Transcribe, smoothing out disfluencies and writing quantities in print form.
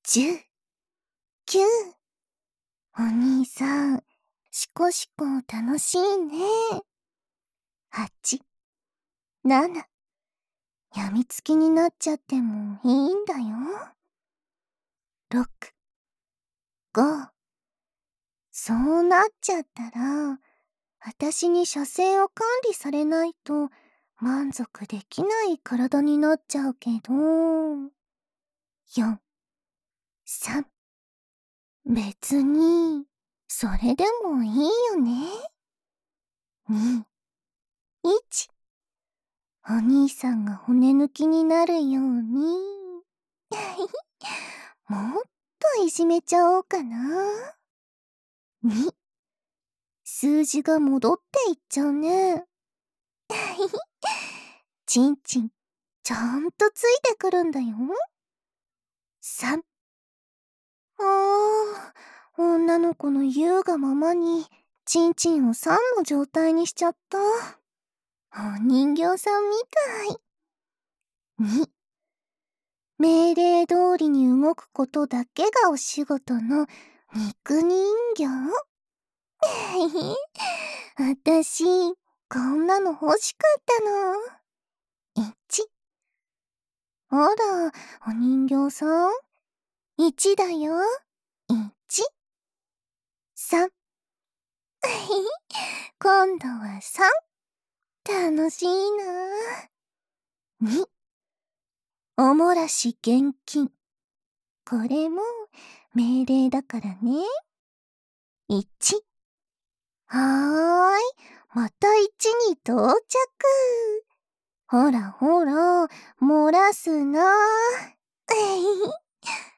10、9。お兄さん、シコシコ楽しいね。8、7。やみつきになっちゃってもいいんだよ。6、5。そうなっちゃったら、私に射精を管理されないと満足できない体になっちゃうけど。4、3。別に、それでもいいよね。2、1。お兄さんが骨抜きになるように。もっといじめちゃおうかな。2、数字が戻っていっちゃうね。ちんちん、ちゃんとついてくるんだよ。3、女の子の言うがままに、ちんちんを3の状態にしちゃった。お人形さんみたい。2、命令通りに動くことだけがお仕事の肉人形。私、こんなの欲しかったの。1。あら、お人形さん。1だよ。1。3。今度は3。楽しいな。2。おもらし厳禁。これも命令だからね。1。はーい。また1に到着。ほらほら、漏らすな。